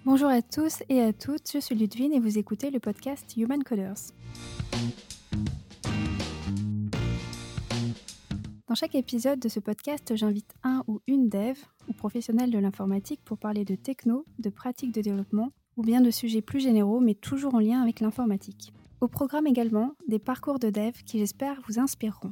Bonjour à tous et à toutes, je suis Ludwine et vous écoutez le podcast Human Coders. Dans chaque épisode de ce podcast, j'invite un ou une dev ou professionnel de l'informatique pour parler de techno, de pratiques de développement ou bien de sujets plus généraux mais toujours en lien avec l'informatique. Au programme également, des parcours de dev qui j'espère vous inspireront.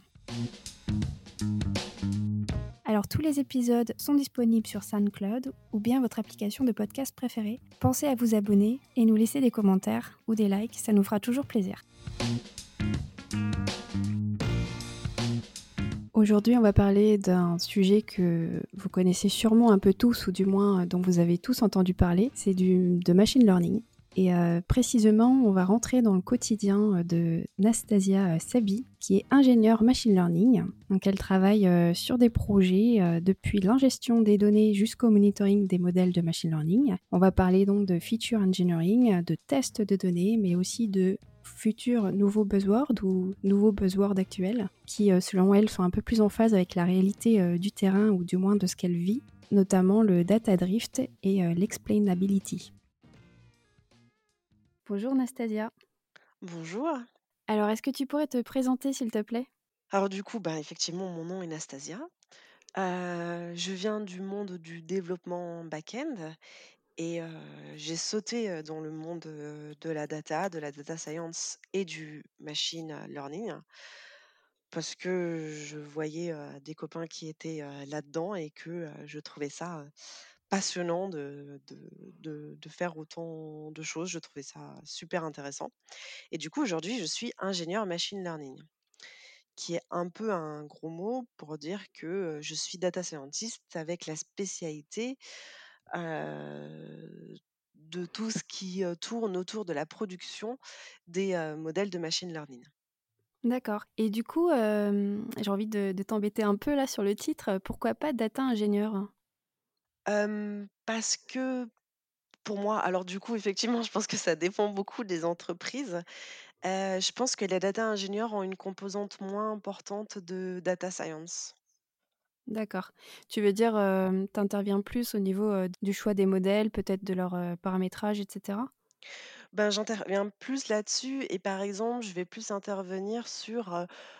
Alors tous les épisodes sont disponibles sur SoundCloud ou bien votre application de podcast préférée. Pensez à vous abonner et nous laisser des commentaires ou des likes, ça nous fera toujours plaisir. Aujourd'hui, on va parler d'un sujet que vous connaissez sûrement un peu tous, ou du moins dont vous avez tous entendu parler, c'est de machine learning. Et précisément, on va rentrer dans le quotidien de Nastasia Sabi, qui est ingénieure machine learning. Donc, elle travaille sur des projets depuis l'ingestion des données jusqu'au monitoring des modèles de machine learning. On va parler donc de feature engineering, de tests de données, mais aussi de futurs nouveaux buzzwords ou nouveaux buzzwords actuels qui, selon elle, sont un peu plus en phase avec la réalité du terrain ou du moins de ce qu'elle vit, notamment le data drift et l'explainability. Bonjour Nastasia. Bonjour. Alors, est-ce que tu pourrais te présenter s'il te plaît? Alors du coup, effectivement, mon nom est Nastasia. Je viens du monde du développement back-end et j'ai sauté, dans le monde, de la data science et du machine learning parce que je voyais, des copains qui étaient, là-dedans et que, je trouvais ça, passionnant de faire autant de choses. Je trouvais ça super intéressant et du coup, aujourd'hui, je suis ingénieure machine learning. Qui est un peu un gros mot pour dire que, je suis data scientist avec la spécialité, heu, de tout ce qui, tourne autour de la production des, modèles de machine learning. D'accord. Et du coup, j'ai envie de t'embêter un peu là sur le titre. Pourquoi pas data ingénieur? Parce que pour moi alors du coup effectivement je pense que ça dépend beaucoup des entreprises. Je pense que les data ingénieurs ont une composante moins importante de data science. D'accord. Tu veux dire, tu interviens plus au niveau, du choix des modèles, peut-être de leur, paramétrage et cetera? Ben, j'interviens plus là-dessus et par exemple, je vais plus intervenir sur,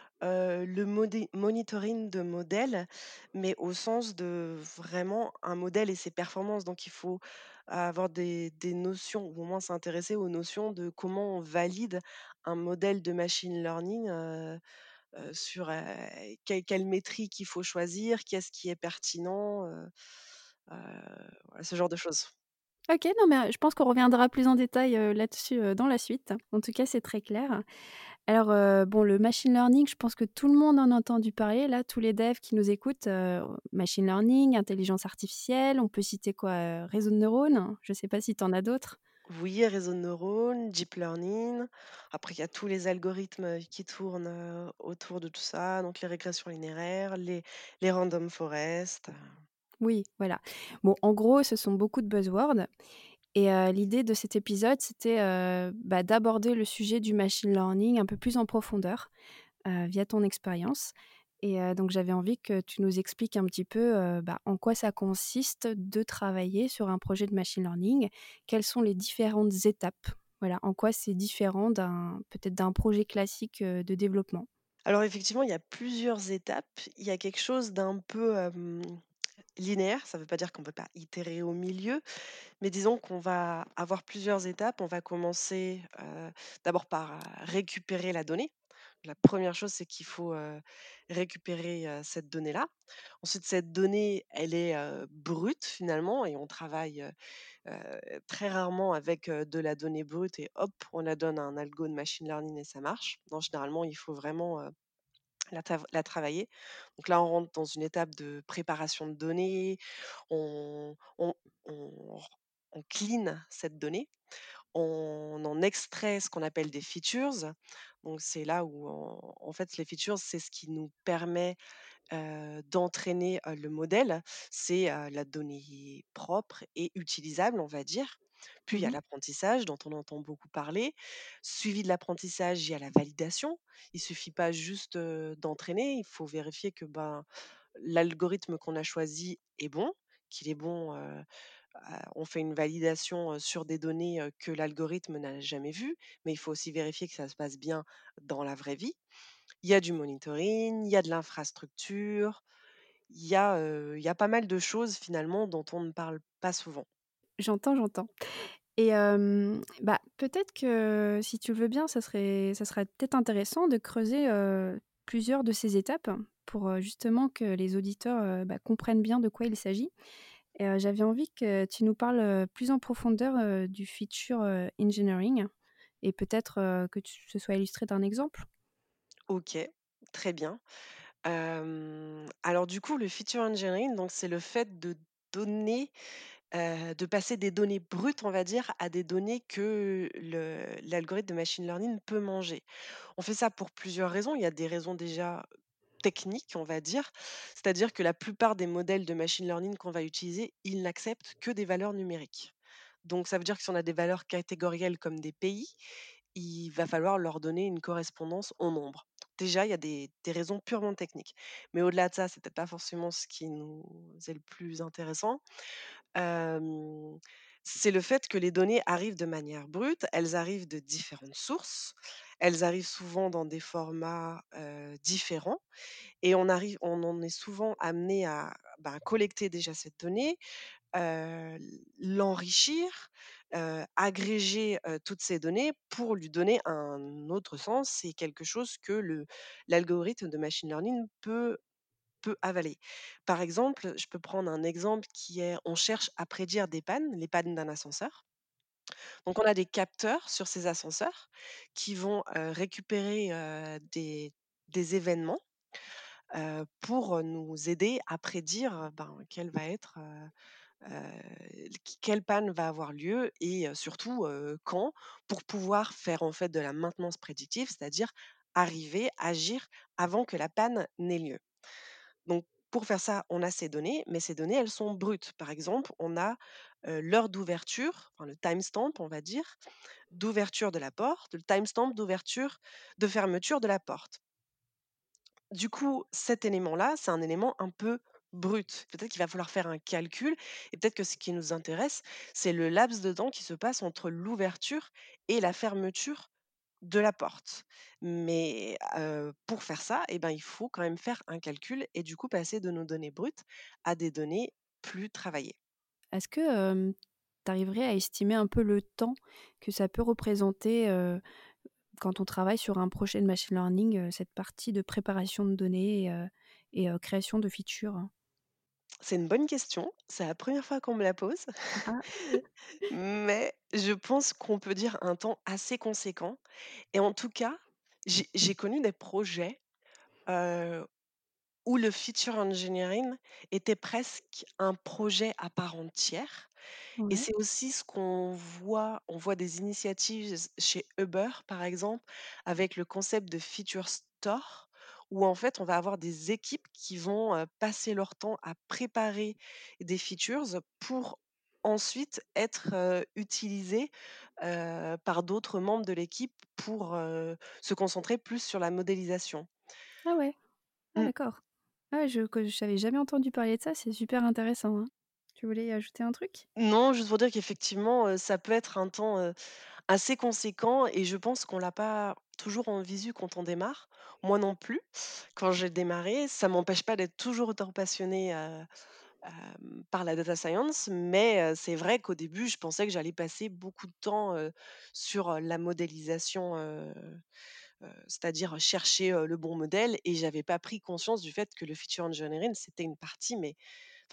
le monitoring de modèles, mais au sens de vraiment un modèle et ses performances. Donc il faut avoir des notions ou au moins s'intéresser aux notions de comment on valide un modèle de machine learning, sur, quelle métrique il faut choisir, qu'est-ce qui est pertinent, heu, voilà, ce genre de choses. OK, non, mais, je pense qu'on reviendra plus en détail, là-dessus, dans la suite. En tout cas, c'est très clair. Alors, bon, le machine learning, je pense que tout le monde en a entendu parler, là, tous les devs qui nous écoutent, machine learning, intelligence artificielle, on peut citer quoi? Réseau de neurones? Je sais pas si tu en as d'autres? Oui, réseau de neurones, deep learning. Après, il y a tous les algorithmes qui tournent autour de tout ça, donc les régressions linéaires, les random forest. Oui, voilà. Bon, en gros, ce sont beaucoup de buzzwords et l'idée de cet épisode, c'était, d'aborder le sujet du machine learning un peu plus en profondeur, via ton expérience et donc j'avais envie que tu nous expliques un petit peu, en quoi ça consiste de travailler sur un projet de machine learning. Quelles sont les différentes étapes? Voilà, en quoi c'est différent peut-être d'un projet classique, de développement? Alors effectivement, il y a plusieurs étapes. Il y a quelque chose d'un peu linéaire. Ça ne veut pas dire qu'on ne peut pas itérer au milieu, mais disons qu'on va avoir plusieurs étapes. On va commencer d'abord par récupérer la donnée. La première chose, c'est qu'il faut récupérer cette donnée-là. Ensuite, cette donnée, elle est brute finalement et on travaille très rarement avec de la donnée brute et hop, on la donne à un algo de machine learning et ça marche. Non, généralement, il faut vraiment la travailler. Donc là, on rentre dans une étape de préparation de données. On, on, on, on clean cette donnée. On en extrait ce qu'on appelle des features. Donc c'est là où, en fait, les features, c'est ce qui nous permet d'entraîner, le modèle, c'est, la donnée propre et utilisable, on va dire. Puis il y a Mmh. l'apprentissage dont on entend beaucoup parler. Suivi de l'apprentissage, il y a la validation. Il suffit pas juste, d'entraîner, il faut vérifier que, l'algorithme qu'on a choisi est bon, qu'il est bon, On fait une validation, sur des données, que l'algorithme n'a jamais vues, mais il faut aussi vérifier que ça se passe bien dans la vraie vie. Il y a du monitoring, il y a de l'infrastructure, il y a pas mal de choses finalement dont on ne parle pas souvent. J'entends, j'entends. Et bah, peut-être que si tu le veux bien, ça serait peut-être intéressant de creuser, plusieurs de ces étapes pour, justement que les auditeurs, bah, comprennent bien de quoi il s'agit. Et j'avais envie que tu nous parles, plus en profondeur, du feature, engineering et peut-être, que ce soit illustré d'un exemple? OK, très bien. Alors du coup, le feature engineering, donc c'est le fait de donner, de passer des données brutes, on va dire, à des données que l'algorithme de machine learning peut manger. On fait ça pour plusieurs raisons. Il y a des raisons déjà techniques, on va dire, c'est-à-dire que la plupart des modèles de machine learning qu'on va utiliser, ils n'acceptent que des valeurs numériques. Donc ça veut dire que si on a des valeurs catégorielles comme des pays, il va falloir leur donner une correspondance en nombre. Déjà, il y a des raisons purement techniques. Mais au-delà de ça, c'est peut-être pas forcément ce qui nous est le plus intéressant. Hem, c'est le fait que les données arrivent de manière brute, elles arrivent de différentes sources, elles arrivent souvent dans des formats, différents et on en est souvent amené à, ben, collecter déjà cette donnée, l'enrichir, agréger, toutes ces données pour lui donner un autre sens. C'est quelque chose que le l'algorithme de machine learning peut avaler. Par exemple, je peux prendre un exemple qui est on cherche à prédire des pannes, les pannes d'un ascenseur. Donc on a des capteurs sur ces ascenseurs qui vont, récupérer, des événements, pour, nous aider à prédire, ben, quelle va être, quelle panne va avoir lieu et surtout, quand, pour pouvoir faire en fait de la maintenance prédictive, c'est-à-dire arriver, agir avant que la panne n'ait lieu. Donc pour faire ça, on a ces données, mais ces données, elles sont brutes. Par exemple, on a, l'heure d'ouverture, enfin le timestamp, on va dire, d'ouverture de la porte, le timestamp de fermeture de la porte. Du coup, cet élément-là, c'est un élément un peu brut. Peut-être qu'il va falloir faire un calcul et peut-être que ce qui nous intéresse, c'est le laps de temps qui se passe entre l'ouverture et la fermeture de la porte. Mais, pour faire ça, eh ben, il faut quand même faire un calcul et du coup passer de nos données brutes à des données plus travaillées. Est-ce que, tu arriverais à estimer un peu le temps que ça peut représenter, quand on travaille sur un projet de machine learning, cette partie de préparation de données et création de features? C'est une bonne question, c'est la première fois qu'on me la pose, Ah, OK. mais je pense qu'on peut dire un temps assez conséquent et en tout cas, j'ai connu des projets, heu, où le feature engineering était presque un projet à part entière. Et Ouais. c'est aussi ce qu'on voit, on voit des initiatives chez Uber, par exemple, avec le concept de feature store, où en fait, on va avoir des équipes qui vont, passer leur temps à préparer des features pour ensuite être, utilisées, par d'autres membres de l'équipe pour, se concentrer plus sur la modélisation. Ah ouais. Ah Mmh. d'accord. Ah ouais, je n'avais jamais entendu parler de ça, c'est super intéressant, hein. Tu voulais ajouter un truc? Non, juste pour dire qu'effectivement, ça peut être un temps, assez conséquent et je pense qu'on l'a pas toujours en visu quand on démarre. Moi non plus, quand j'ai démarré, ça m'empêche pas d'être toujours autant passionnée, par la data science, mais c'est vrai qu'au début, je pensais que j'allais passer beaucoup de temps, sur, la modélisation, c'est-à-dire chercher, le bon modèle et j'avais pas pris conscience du fait que le feature engineering, c'était une partie, mais enfin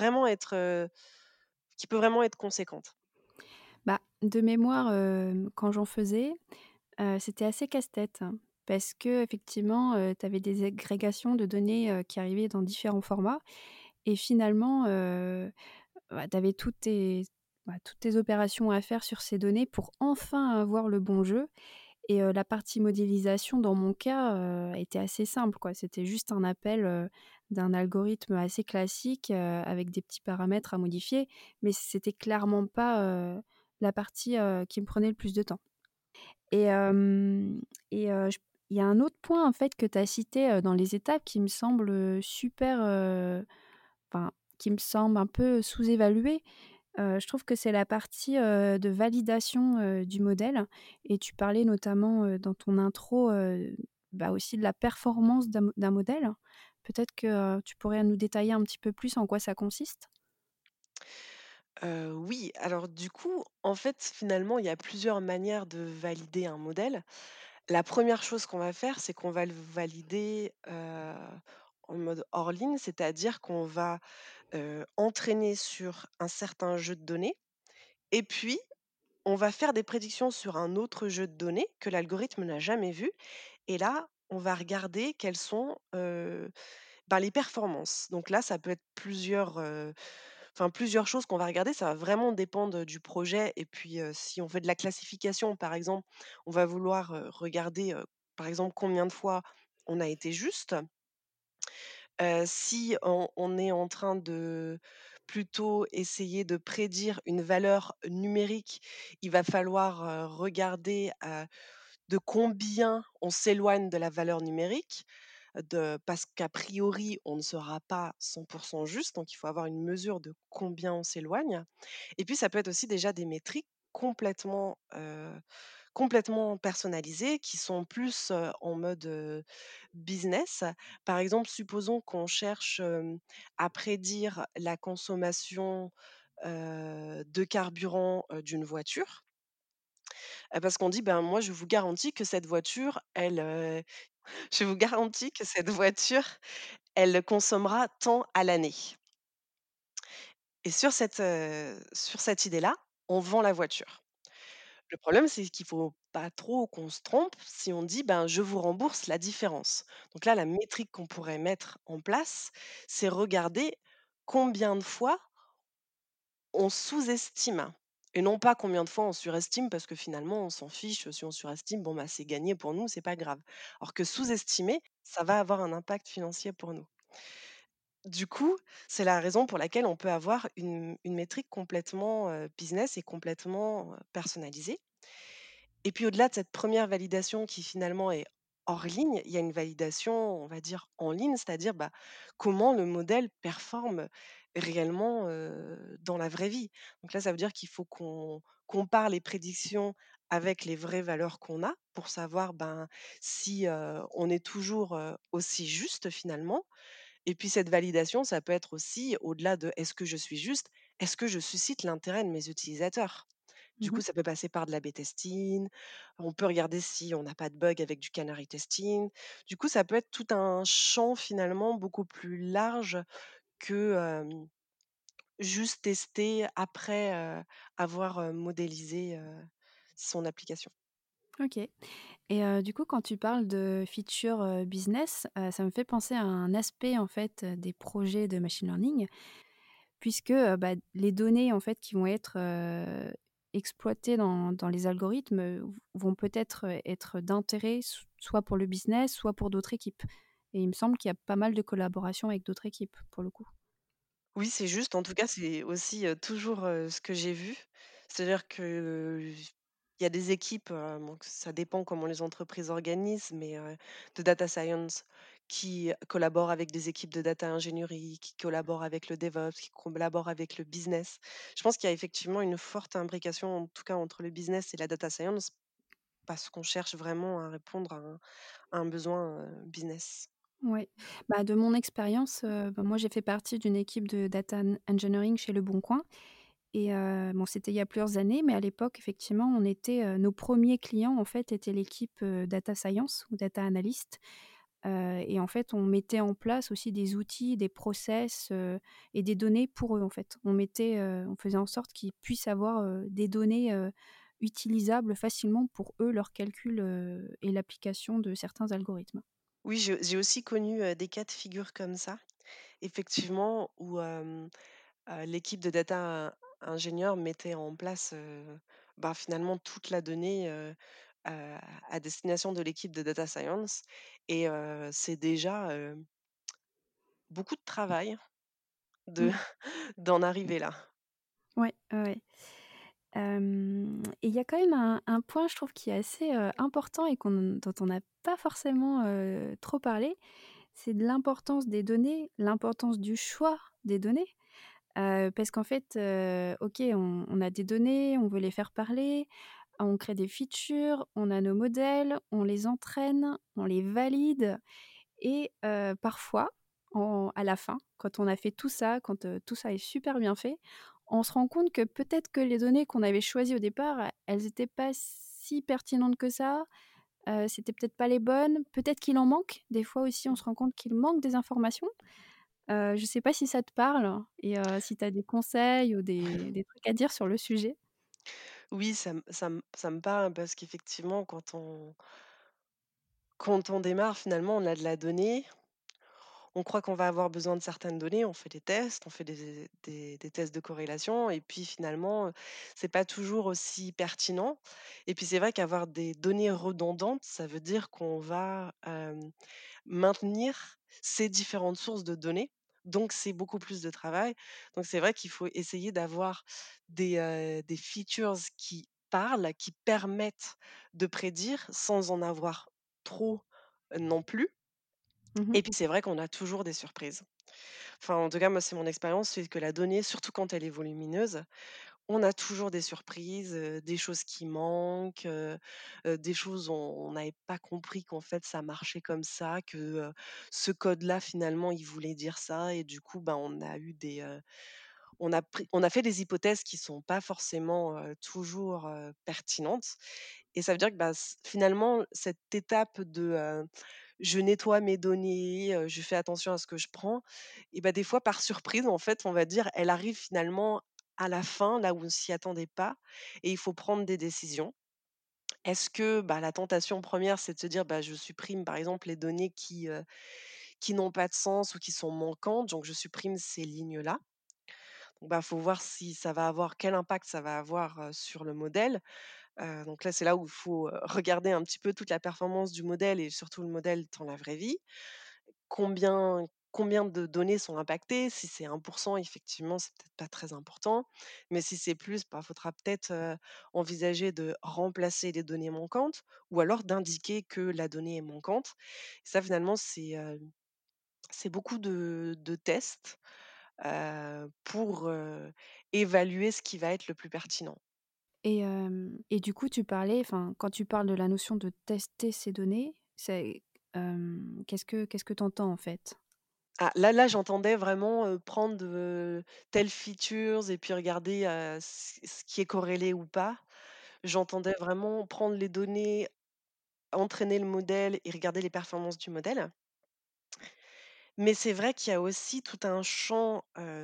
qui peut vraiment être conséquente. Bah, de mémoire, quand j'en faisais, c'était assez casse-tête, hein, parce qu'effectivement, tu avais des agrégations de données, qui arrivaient dans différents formats et finalement, bah, tu avais toutes tes opérations à faire sur ces données pour enfin avoir le bon jeu et la partie modélisation dans mon cas, était assez simple, quoi. C'était juste un appel, d'un algorithme assez classique, avec des petits paramètres à modifier, mais c'était clairement pas, la partie, qui me prenait le plus de temps. Et hem et j il y a un autre point, en fait, que tu as cité, dans les étapes qui me semble, super, enfin, qui me semble un peu sous-évalué. Je trouve que c'est la partie, de validation, du modèle et tu parlais notamment, dans ton intro, bah, aussi de la performance d'un modèle. Peut-être que, tu pourrais nous détailler un petit peu plus en quoi ça consiste? Oui, alors du coup, en fait, finalement, il y a plusieurs manières de valider un modèle. La première chose qu'on va faire, c'est qu'on va le valider, en mode hors ligne, c'est-à-dire qu'on va, entraîner sur un certain jeu de données et puis on va faire des prédictions sur un autre jeu de données que l'algorithme n'a jamais vu et là, on va regarder quelles sont, ben, les performances. Donc là, ça peut être plusieurs choses qu'on va regarder. Ça va vraiment dépendre du projet et puis, si on fait de la classification, par exemple, on va vouloir, regarder, par exemple, combien de fois on a été juste. Si on est en train de plutôt essayer de prédire une valeur numérique, il va falloir, regarder, de combien on s'éloigne de la valeur numérique, parce qu'a priori, on ne sera pas 100 juste, donc il faut avoir une mesure de combien on s'éloigne. Et puis ça peut être aussi déjà des métriques complètement personnalisées qui sont plus, en mode, business. Par exemple, supposons qu'on cherche, à prédire la consommation, de carburant, d'une voiture. Parce qu'on dit: «Ben, moi, je vous garantis que cette voiture, je vous garantis que cette voiture, elle consommera tant à l'année» et sur cette idée-là, on vend la voiture. Le problème, c'est qu'il faut pas trop qu'on se trompe si on dit: «Ben, je vous rembourse la différence». Donc là, la métrique qu'on pourrait mettre en place, c'est regarder combien de fois on sous-estime et non pas combien de fois on surestime parce que finalement on s'en fiche, si on surestime, bon, bah, c'est gagné pour nous, c'est pas grave. Alors que sous-estimer, ça va avoir un impact financier pour nous. Du coup, c'est la raison pour laquelle on peut avoir une métrique complètement, business et complètement, personnalisée. Et puis au-delà de cette première validation qui finalement est hors ligne, il y a une validation, on va dire en ligne, c'est-à-dire, bah, comment le modèle performe réellement, dans la vraie vie. Donc là, ça veut dire qu'il faut qu'on compare les prédictions avec les vraies valeurs qu'on a pour savoir, ben, si, on est toujours, aussi juste finalement. Et puis cette validation, ça peut être aussi au-delà de: «Est-ce que je suis juste?» Est-ce que je suscite l'intérêt de mes utilisateurs? Du coup, Mmh. ça peut passer par de l'A/B testing, on peut regarder si on n'a pas de bug avec du canary testing. Du coup, ça peut être tout un champ finalement beaucoup plus large que, juste tester après, avoir, modélisé, son application. OK. Et du coup, quand tu parles de feature, business, ça me fait penser à un aspect, en fait, des projets de machine learning puisque, bah, les données, en fait, qui vont être, exploitées dans les algorithmes, vont peut-être, être d'intérêt soit pour le business, soit pour d'autres équipes et il me semble qu'il y a pas mal de collaboration avec d'autres équipes, pour le coup. Oui, c'est juste. En tout cas, c'est aussi, toujours, ce que j'ai vu. C'est-à-dire que, il y a des équipes, bon, que ça dépend comment les entreprises organisent, mais, de data science qui collaborent avec des équipes de data ingénierie, qui collaborent avec le DevOps, qui collaborent avec le business. Je pense qu'il y a effectivement une forte imbrication, en tout cas entre le business et la data science, parce qu'on cherche vraiment à répondre à un besoin, business. Ouais. Bah, de mon expérience, bah, moi, j'ai fait partie d'une équipe de data engineering chez Leboncoin. Et bon, c'était il y a plusieurs années, mais à l'époque, effectivement, on était, nos premiers clients, en fait, étaient l'équipe, data science ou data analyst, et en fait, on mettait en place aussi des outils, des process, et des données pour eux, en fait. On faisait en sorte qu'ils puissent avoir, des données, utilisables facilement pour eux, leurs calculs, et l'application de certains algorithmes. Oui, j'ai aussi connu, des cas de figure comme ça, effectivement, où, l'équipe de data ingénieur mettait en place, bah, finalement toute la donnée, à destination de l'équipe de data science et c'est déjà, beaucoup de travail de Mmh. d'en arriver là. Ouais, ouais, ouais. Et il y a quand même un point, je trouve, qui est assez, important et dont on n'a pas forcément, trop parlé, c'est de l'importance des données, l'importance du choix des données. Parce qu'en fait, OK, on a des données, on veut les faire parler, on crée des features, on a nos modèles, on les entraîne, on les valide et parfois, à la fin, quand on a fait tout ça, quand, tout ça est super bien fait, on se rend compte que peut-être que les données qu'on avait choisies au départ, elles étaient pas si pertinentes que ça, c'était peut-être pas les bonnes, peut-être qu'il en manque. Des fois aussi, on se rend compte qu'il manque des informations. Je sais pas si ça te parle et si tu as des conseils ou des trucs à dire sur le sujet? Oui, ça me parle parce qu'effectivement, quand on démarre, finalement, on a de la donnée. On croit qu'on va avoir besoin de certaines données, on fait des tests, on fait des tests de corrélation et puis finalement, c'est pas toujours aussi pertinent et puis c'est vrai qu'avoir des données redondantes, ça veut dire qu'on va, maintenir ces différentes sources de données, donc c'est beaucoup plus de travail. Donc c'est vrai qu'il faut essayer d'avoir des features qui parlent, qui permettent de prédire sans en avoir trop, non plus Mmh mh. et puis c'est vrai qu'on a toujours des surprises. Enfin, en tout cas, moi, c'est mon expérience, c'est que la donnée, surtout quand elle est volumineuse, on a toujours des surprises, des choses qui manquent, des choses on n'avait pas compris qu'en fait ça marchait comme ça, que, ce code-là finalement il voulait dire ça et du coup, ben, on a fait des hypothèses qui sont pas forcément, toujours, pertinentes et ça veut dire que, bah, finalement cette étape de je nettoie mes données, je fais attention à ce que je prends et bah, des fois par surprise, en fait, on va dire, elle arrive finalement à la fin, là où on s'y attendait pas et il faut prendre des décisions. Est-ce que, bah, la tentation première, c'est de se dire: «Bah, je supprime par exemple les données qui n'ont pas de sens ou qui sont manquantes, donc je supprime ces lignes-là». Donc bah, faut voir si ça va avoir quel impact ça va avoir, sur le modèle. Donc là, c'est là où il faut, regarder un petit peu toute la performance du modèle et surtout le modèle dans la vraie vie. Combien de données sont impactées? Si c'est 1, effectivement, c'est peut-être pas très important, mais si c'est plus, bah, faudra peut-être, envisager de remplacer les données manquantes ou alors d'indiquer que la donnée est manquante. Et ça, finalement, c'est beaucoup de tests, pour, évaluer ce qui va être le plus pertinent. Et du coup, tu parlais enfin, quand tu parles de la notion de tester ces données, c'est, qu'est-ce que tu entends, en fait? Ah, là, j'entendais vraiment, prendre, telles features et puis regarder, ce qui est corrélé ou pas. J'entendais vraiment prendre les données, entraîner le modèle et regarder les performances du modèle. Mais c'est vrai qu'il y a aussi tout un champ,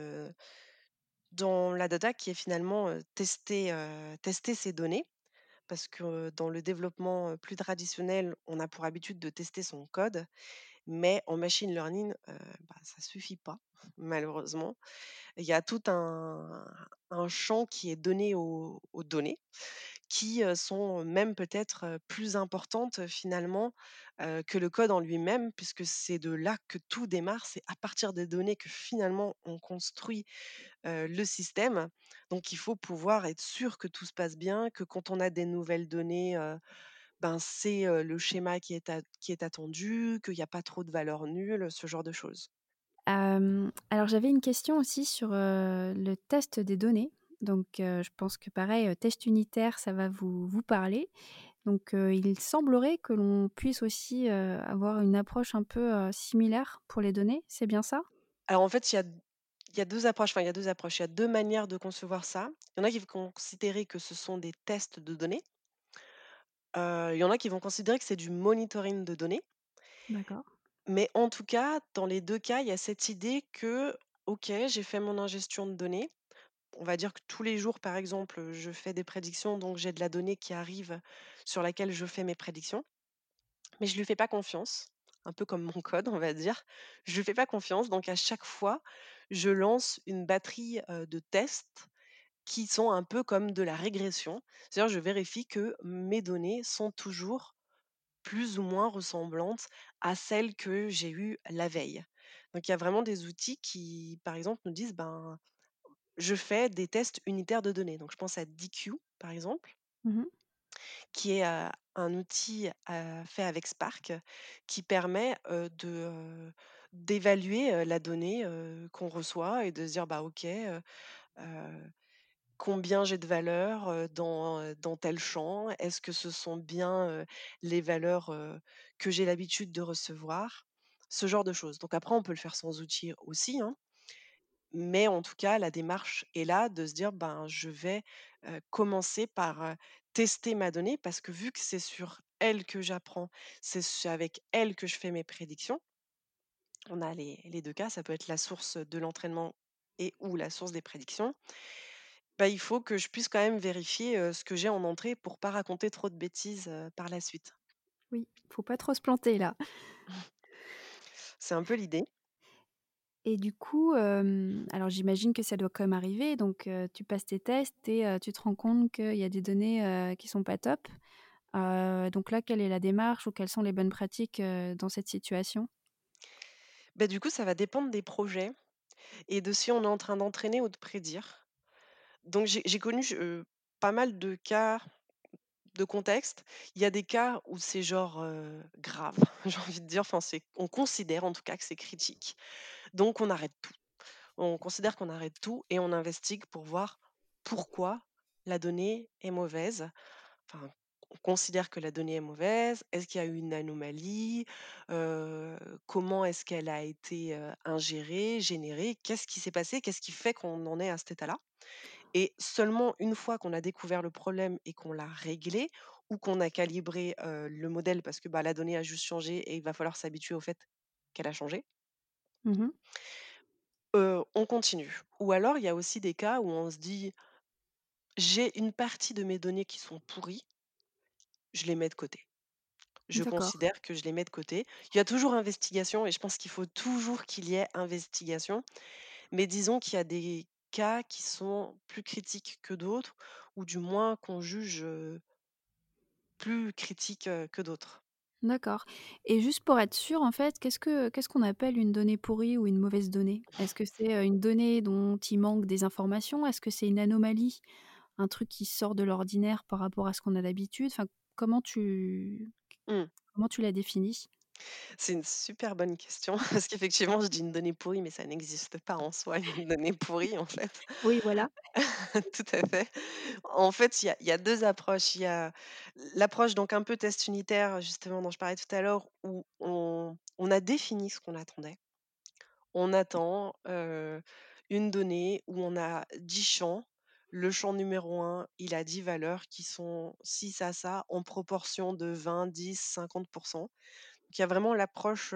dans la data qui est finalement, tester ces données. Parce que dans le développement, plus traditionnel, on a pour habitude de tester son code, mais en machine learning, bah, ça suffit pas, malheureusement. Il y a tout un champ qui est donné aux données, qui, sont même peut-être, plus importantes, finalement, que le code en lui-même, puisque c'est de là que tout démarre. C'est à partir des données que finalement on construit, le système. Donc il faut pouvoir être sûr que tout se passe bien, que quand on a des nouvelles données, ben, c'est, le schéma qui est attendu, qu'il y a pas trop de valeurs nulles, ce genre de choses. Alors j'avais une question aussi sur, le test des données. Donc je pense que pareil, test unitaire, ça va vous parler. Donc il semblerait que l'on puisse aussi, avoir une approche un peu, similaire pour les données, c'est bien ça? Alors en fait, il y a 2 approches, enfin il y a 2 approches, il y a 2 manières de concevoir ça. Il y en a qui vont considérer que ce sont des tests de données, il y en a qui vont considérer que c'est du monitoring de données. D'accord. Mais en tout cas, dans les 2 cas, il y a cette idée que: «OK, j'ai fait mon ingestion de données». On va dire que tous les jours, par exemple, je fais des prédictions, donc j'ai de la donnée qui arrive sur laquelle je fais mes prédictions. Mais je lui fais pas confiance, un peu comme mon code, on va dire. Je lui fais pas confiance, donc à chaque fois, je lance une batterie, de tests qui sont un peu comme de la régression. C'est-à-dire, je vérifie que mes données sont toujours plus ou moins ressemblantes à celles que j'ai eues la veille. Donc il y a vraiment des outils qui, par exemple, nous disent: «Ben, je fais des tests unitaires de données». Donc je pense à DQ, par exemple, Mmh. qui est, un outil, fait avec Spark, qui permet, d'évaluer, la donnée, qu'on reçoit et de se dire: «Bah, OK, combien j'ai de valeur, dans tel champ? Est-ce que ce sont bien, les valeurs, que j'ai l'habitude de recevoir?» Ce genre de choses. Donc après on peut le faire sans outil aussi, hein, mais en tout cas la démarche est là de se dire: «Ben, je vais, commencer par, tester ma donnée» parce que vu que c'est sur elle que j'apprends, avec elle que je fais mes prédictions. On a les 2 cas, ça peut être la source de l'entraînement et ou la source des prédictions. Bah, il faut que je puisse quand même vérifier, ce que j'ai en entrée pour pas raconter trop de bêtises, par la suite. Oui, faut pas trop se planter là. C'est un peu l'idée. Et du coup, alors j'imagine que ça doit quand même arriver, donc tu passes tes tests et tu te rends compte qu'il y a des données, qui sont pas top. Donc là, quelle est la démarche ou quelles sont les bonnes pratiques, dans cette situation? Bah, du coup, ça va dépendre des projets et de si on est en train d'entraîner ou de prédire. Donc j'ai connu pas mal de cas, de contextes. Il y a des cas où c'est genre, grave, j'ai envie de dire, enfin c'est on considère en tout cas que c'est critique. Donc on arrête tout. On considère qu'on arrête tout et on investigue pour voir pourquoi la donnée est mauvaise. Enfin, on considère que la donnée est mauvaise. Est-ce qu'il y a eu une anomalie? Comment est-ce qu'elle a été, ingérée, générée? Qu'est-ce qui s'est passé? Qu'est-ce qui fait qu'on en est à cet état-là? Et seulement une fois qu'on a découvert le problème et qu'on l'a réglé ou qu'on a calibré, le modèle parce que, bah, la donnée a juste changé et il va falloir s'habituer au fait qu'elle a changé, Mmh. on continue. Ou alors il y a aussi des cas où on se dit: «J'ai une partie de mes données qui sont pourries, je les mets de côté». Je D'accord, considère que je les mets de côté. Il y a toujours investigation et je pense qu'il faut toujours qu'il y ait investigation, mais disons qu'il y a des cas qui sont plus critiques que d'autres ou du moins qu'on juge, plus critiques, que d'autres. d'accord. Et juste pour être sûr, en fait, qu'est-ce qu'on appelle une donnée pourrie ou une mauvaise donnée? Est-ce que c'est, une donnée dont il manque des informations? Est-ce que c'est une anomalie? Un truc qui sort de l'ordinaire par rapport à ce qu'on a d'habitude? Enfin, comment tu Mmh. comment tu la définis? C'est une super bonne question parce qu'effectivement je dis une donnée pourrie, mais ça n'existe pas en soi une donnée pourrie en fait. Oui, voilà. Tout à fait. En fait, il y a 2 approches. Il y a l'approche donc un peu test unitaire justement dont je parlais tout à l'heure où on a défini ce qu'on attendait. On attend, une donnée où on a 10 champs. Le champ numéro un, il a 10 valeurs qui sont ci, ça en proportion de 20, 10, 50. Donc il y a vraiment l'approche,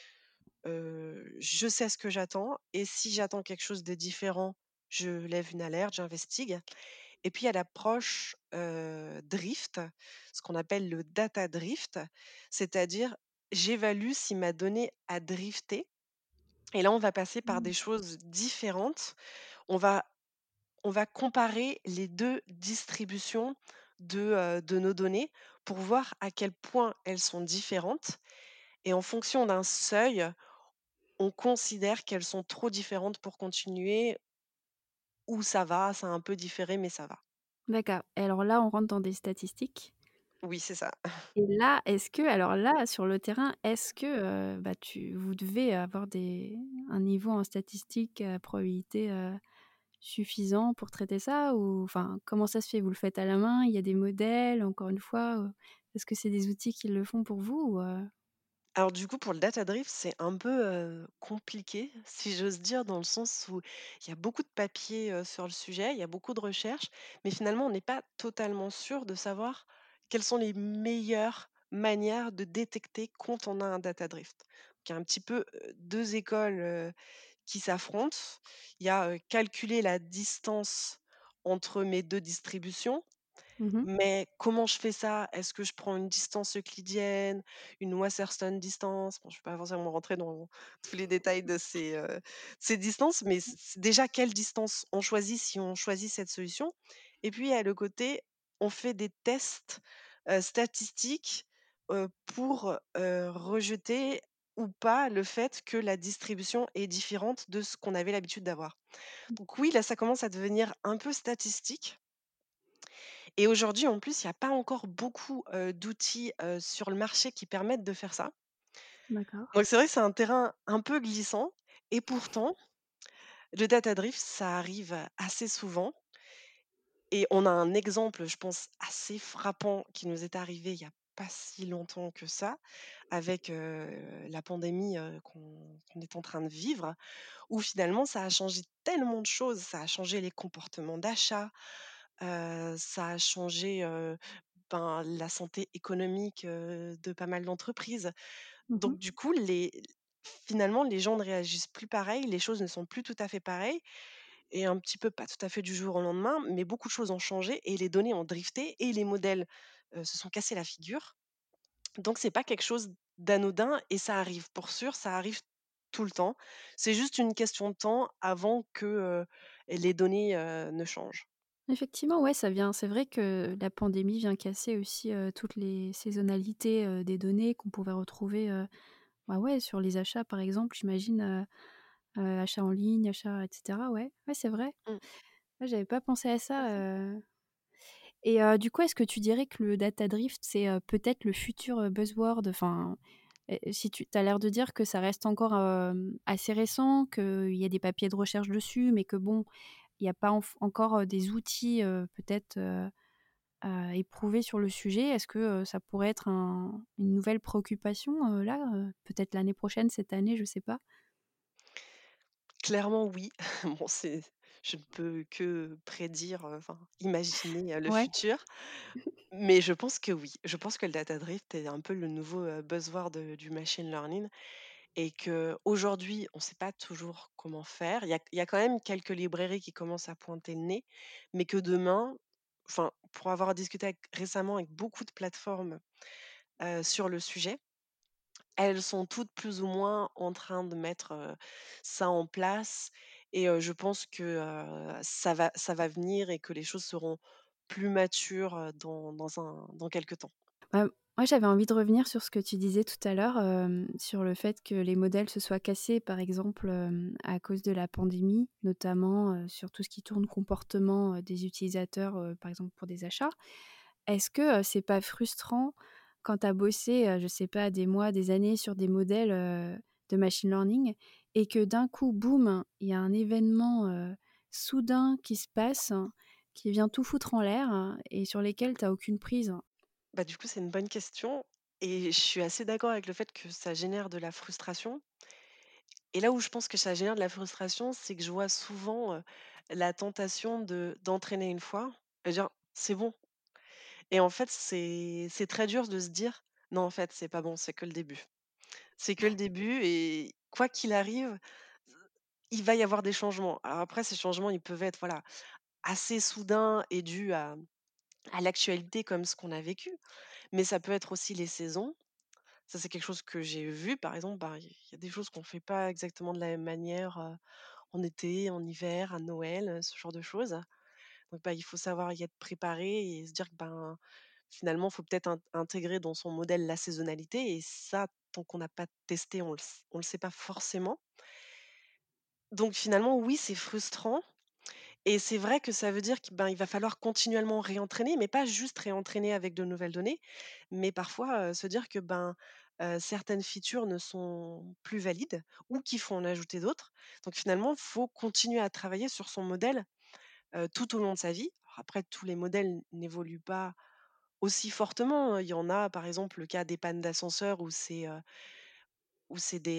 je sais ce que j'attends et si j'attends quelque chose de différent, je lève une alerte, j'investigue. Et puis il y a l'approche, drift, ce qu'on appelle le data drift, c'est-à-dire j'évalue si ma donnée a drifté et là on va passer par Mmh. des choses différentes. On va on va comparer les 2 distributions de nos données pour voir à quel point elles sont différentes et en fonction d'un seuil, on considère qu'elles sont trop différentes pour continuer ou ça va, ça a un peu différé mais ça va. D'accord. Et alors là, on rentre dans des statistiques. Oui, c'est ça. Et là, est-ce que alors là, sur le terrain, est-ce que, bah, vous devez avoir un niveau en statistique à probabilité, suffisant pour traiter ça? Ou enfin, comment ça se fait? Vous le faites à la main? Il y a des modèles, encore une fois, est-ce que c'est des outils qui le font pour vous ou? Alors du coup, pour le data drift, c'est un peu, compliqué, si j'ose dire, dans le sens où il y a beaucoup de papiers, sur le sujet, il y a beaucoup de recherches, mais finalement, on n'est pas totalement sûr de savoir quelles sont les meilleures manières de détecter quand on a un data drift. Donc il y a un petit peu, 2 écoles, qui s'affrontent. Il y a, calculer la distance entre mes 2 distributions. Mmh. Mais comment je fais ça? Est-ce que je prends une distance euclidienne, une Wasserstein distance? Bon, je ne vais pas forcément rentrer dans tous les détails de ces distances, mais déjà quelle distance on choisit si on choisit cette solution? Et puis à le côté, on fait des tests, statistiques, pour, rejeter ou pas le fait que la distribution est différente de ce qu'on avait l'habitude d'avoir. Donc oui, là, ça commence à devenir un peu statistique. Et aujourd'hui, en plus, il y a pas encore beaucoup, d'outils, sur le marché qui permettent de faire ça. D'accord. Donc c'est vrai que c'est un terrain un peu glissant et pourtant, le data drift, ça arrive, assez souvent et on a un exemple, je pense, assez frappant qui nous est arrivé il y a pas si longtemps que ça, avec, la pandémie, qu'on est en train de vivre, où finalement ça a changé tellement de choses. Ça a changé les comportements d'achat, ça a changé, ben, la santé économique, de pas mal d'entreprises. Mmh. Donc du coup, finalement, les gens ne réagissent plus pareil, les choses ne sont plus tout à fait pareilles et un petit peu, pas tout à fait du jour au lendemain, mais beaucoup de choses ont changé et les données ont drifté et les modèles, se sont cassés la figure. Donc c'est pas quelque chose d'anodin et ça arrive pour sûr, ça arrive tout le temps. C'est juste une question de temps avant que, les données, ne changent. Effectivement, ouais, ça vient c'est vrai que la pandémie vient casser aussi, toutes les saisonnalités, des données qu'on pouvait retrouver, bah, ouais, sur les achats, par exemple, j'imagine, achats en ligne, achats et cetera, ouais. Ouais, c'est vrai. Mmh, Ouais, j'avais pas pensé à tout à ça, fait. et du coup, est-ce que tu dirais que le data drift, c'est, peut-être le futur, buzzword? Enfin, si tu as l'air de dire que ça reste encore, assez récent, qu'il y a des papiers de recherche dessus, mais que bon, il y a pas encore, des outils, peut-être, éprouvés sur le sujet. Est-ce que, ça pourrait être une nouvelle préoccupation, là, peut-être l'année prochaine, cette année, je sais pas? Clairement oui. Bon, je ne peux que prédire, enfin imaginer, le Ouais. futur, mais je pense que oui. Je pense que le data drift est un peu le nouveau, buzzword, du machine learning et qu'aujourd'hui, on ne sait pas toujours comment faire. Il y a quand même quelques librairies qui commencent à pointer le nez, mais que demain, enfin, pour avoir discuté récemment avec beaucoup de plateformes, sur le sujet, elles sont toutes plus ou moins en train de mettre, ça en place et je pense que, ça va venir et que les choses seront plus matures, dans quelque temps. Bah, moi, j'avais envie de revenir sur ce que tu disais tout à l'heure, sur le fait que les modèles se soient cassés, par exemple, à cause de la pandémie, notamment, sur tout ce qui tourne comportement, des utilisateurs, par exemple pour des achats. Est-ce que, c'est pas frustrant quand tu as bossé, je sais pas, des mois, des années sur des modèles, de machine learning et que d'un coup, boum, il y a un événement, soudain qui se passe, qui vient tout foutre en l'air et sur lesquels tu as aucune prise? Bah, du coup, c'est une bonne question et je suis assez d'accord avec le fait que ça génère de la frustration et là où je pense que ça génère de la frustration, c'est que je vois souvent, la tentation d'entraîner une fois et dire: «C'est bon» et en fait, c'est très dur de se dire: «Non, en fait, c'est pas bon, c'est que le début». C'est que le début et quoi qu'il arrive, il va y avoir des changements. Alors après, ces changements, ils peuvent être, voilà, assez soudains et dus à l'actualité comme ce qu'on a vécu, mais ça peut être aussi les saisons. Ça, c'est quelque chose que j'ai vu, par exemple, bah, il y a des choses qu'on fait pas exactement de la même manière, en été, en hiver, à Noël, ce genre de choses. Donc bah, il faut savoir y être préparé et se dire que, ben, finalement, il faut peut-être intégrer dans son modèle la saisonnalité et ça, tant qu'on n'a pas testé, on le sait pas forcément. Donc finalement, oui, c'est frustrant et c'est vrai que ça veut dire qu'il ben, il va falloir continuellement réentraîner, mais pas juste réentraîner avec de nouvelles données, mais parfois, se dire que, ben, certaines features ne sont plus valides ou qu'il faut en ajouter d'autres. Donc finalement, il faut continuer à travailler sur son modèle, tout au long de sa vie. Alors après, tous les modèles n'évoluent pas aussi fortement. Il y en a, par exemple, le cas des pannes d'ascenseur où c'est des,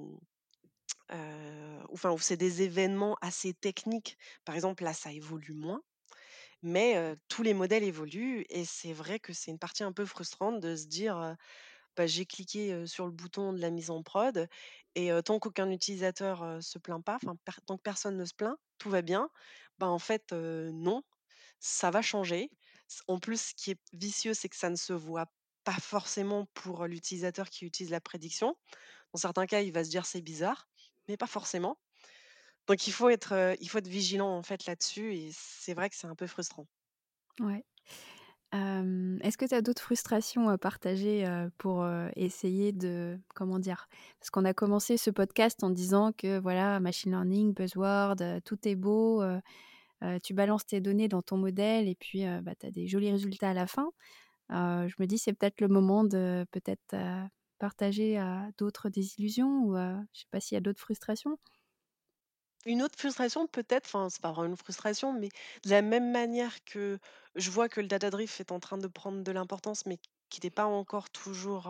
enfin, où c'est des événements assez techniques. Par exemple, là, ça évolue moins, mais tous les modèles évoluent et c'est vrai que c'est une partie un peu frustrante de se dire, bah, j'ai cliqué, sur le bouton de la mise en prod et tant qu'aucun utilisateur, se plaint pas, enfin, tant que personne ne se plaint, tout va bien. Bah, en fait, non, ça va changer. En plus, ce qui est vicieux, c'est que ça ne se voit pas forcément pour, l'utilisateur qui utilise la prédiction. Dans certains cas, il va se dire: «C'est bizarre», mais pas forcément. Donc il faut être vigilant, en fait, là-dessus et c'est vrai que c'est un peu frustrant. Ouais. Est-ce que tu as d'autres frustrations à partager, pour, essayer de comment dire? Parce qu'on a commencé ce podcast en disant que voilà, machine learning, buzzword, tout est beau, tu balances tes données dans ton modèle et puis, bah, tu as des jolis résultats à la fin. Je me dis c'est peut-être le moment de peut-être, partager à d'autres désillusions ou je sais pas s'il y a d'autres frustrations? Une autre frustration peut-être, enfin, c'est pas vraiment une frustration, mais de la même manière que je vois que le data drift est en train de prendre de l'importance, mais qui n'est pas encore toujours,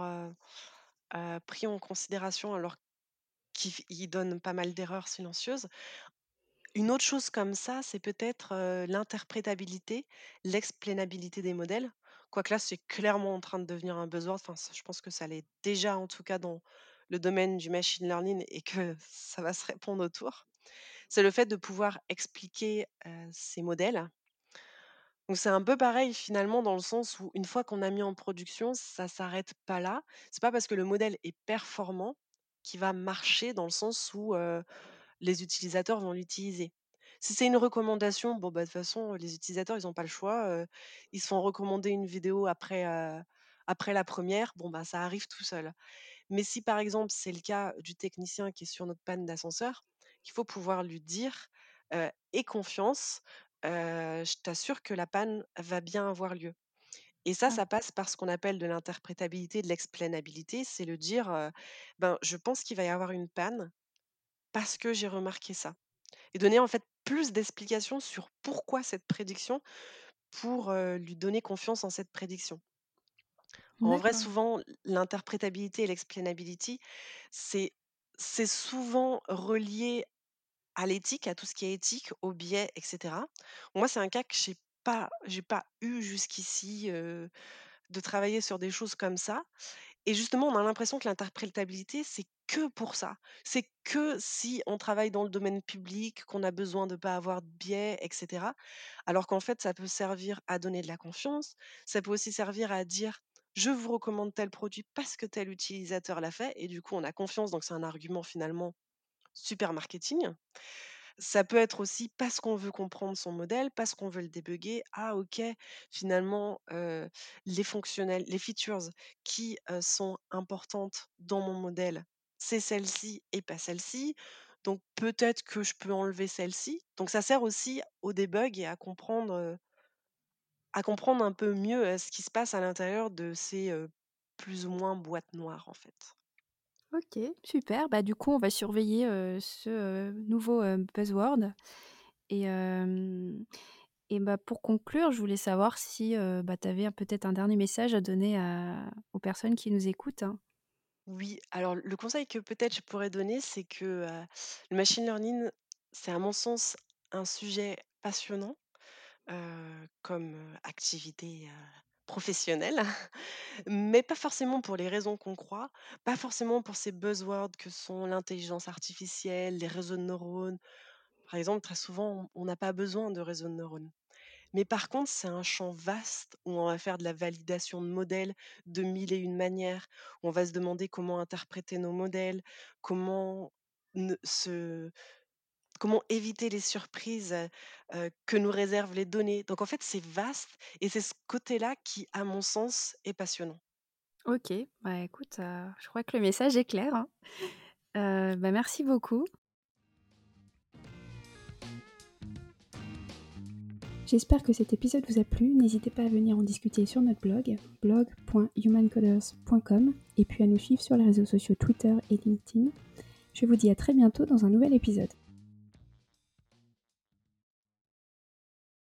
pris en considération alors qu'il donne pas mal d'erreurs silencieuses. Une autre chose comme ça, c'est peut-être, l'interprétabilité, l'explainabilité des modèles. Quoique là, c'est clairement en train de devenir un buzzword, enfin, je pense que ça l'est déjà en tout cas dans le domaine du machine learning et que ça va se répondre autour. C'est le fait de pouvoir expliquer, ces modèles. Donc c'est un peu pareil finalement dans le sens où une fois qu'on a mis en production, ça s'arrête pas là. C'est pas parce que le modèle est performant qu'il va marcher dans le sens où, les utilisateurs vont l'utiliser. Si c'est une recommandation, bon, bah, de toute façon, les utilisateurs, ils ont pas le choix, ils se font recommander une vidéo après la première, bon, bah, ça arrive tout seul. Mais si par exemple, c'est le cas du technicien qui est sur notre panne d'ascenseur, il faut pouvoir lui dire, «Aie confiance, je t'assure que la panne va bien avoir lieu». Et Ah, ça passe par ce qu'on appelle de l'interprétabilité, de l'explainabilité, c'est le dire, «Ben, je pense qu'il va y avoir une panne parce que j'ai remarqué ça». Et donner en fait plus d'explications sur pourquoi cette prédiction pour, lui donner confiance en cette prédiction. En vrai, d'accord. souvent, l'interprétabilité et l'explainability, c'est c'est souvent relié à l'éthique, à tout ce qui est éthique, au biais, et cetera. Moi, c'est un cas que j'ai pas eu jusqu'ici, de travailler sur des choses comme ça. Et justement, on a l'impression que l'interprétabilité, c'est que pour ça. C'est que si on travaille dans le domaine public, qu'on a besoin de pas avoir de biais, et cetera. Alors qu'en fait, ça peut servir à donner de la confiance, ça peut aussi servir à dire: «Je vous recommande tel produit parce que tel utilisateur l'a fait» et du coup, on a confiance, donc c'est un argument finalement super marketing. Ça peut être aussi parce qu'on veut comprendre son modèle, parce qu'on veut le débugger. Ah OK, finalement, les features qui, sont importantes dans mon modèle, c'est celle-ci et pas celle-ci. Donc peut-être que je peux enlever celle-ci. Donc ça sert aussi au debug et à comprendre un peu mieux, ce qui se passe à l'intérieur de ces, plus ou moins boîtes noires, en fait. OK, super. Bah, du coup, on va surveiller, ce, nouveau, buzzword et bah, pour conclure, je voulais savoir si, bah, tu avais peut-être un dernier message à donner aux personnes qui nous écoutent, hein? Oui, alors le conseil que peut-être je pourrais donner, c'est que, le machine learning, c'est à mon sens un sujet passionnant, comme, activité, professionnelle, mais pas forcément pour les raisons qu'on croit, pas forcément pour ces buzzwords que sont l'intelligence artificielle, les réseaux de neurones. Par exemple, très souvent, on n'a pas besoin de réseaux de neurones. Mais par contre, c'est un champ vaste où on va faire de la validation de modèles de mille et une manières, où on va se demander comment interpréter nos modèles, comment ne se comment éviter les surprises, que nous réservent les données. Donc en fait, c'est vaste et c'est ce côté-là qui, à mon sens, est passionnant. OK, bah, écoute, je crois que le message est clair, hein. Bah, merci beaucoup. J'espère que cet épisode vous a plu. N'hésitez pas à venir en discuter sur notre blog, blog.humancoders.com, et puis à nous suivre sur les réseaux sociaux Twitter et LinkedIn. Je vous dis à très bientôt dans un nouvel épisode.